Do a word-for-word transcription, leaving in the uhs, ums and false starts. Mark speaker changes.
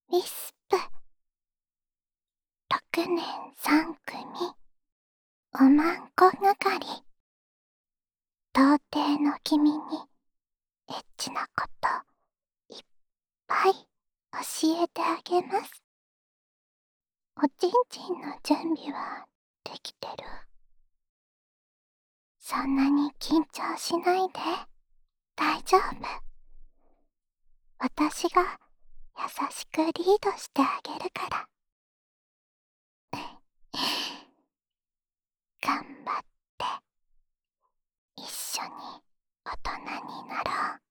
Speaker 1: ウィスプ。ろくねんさんくみ、おまんこ係。童貞の君にエッチなこといっぱい教えてあげます。おちんちんの準備はできてる？そんなに緊張しないで。大丈夫。私が優しくリードしてあげるから。頑張って。一緒に大人になろう。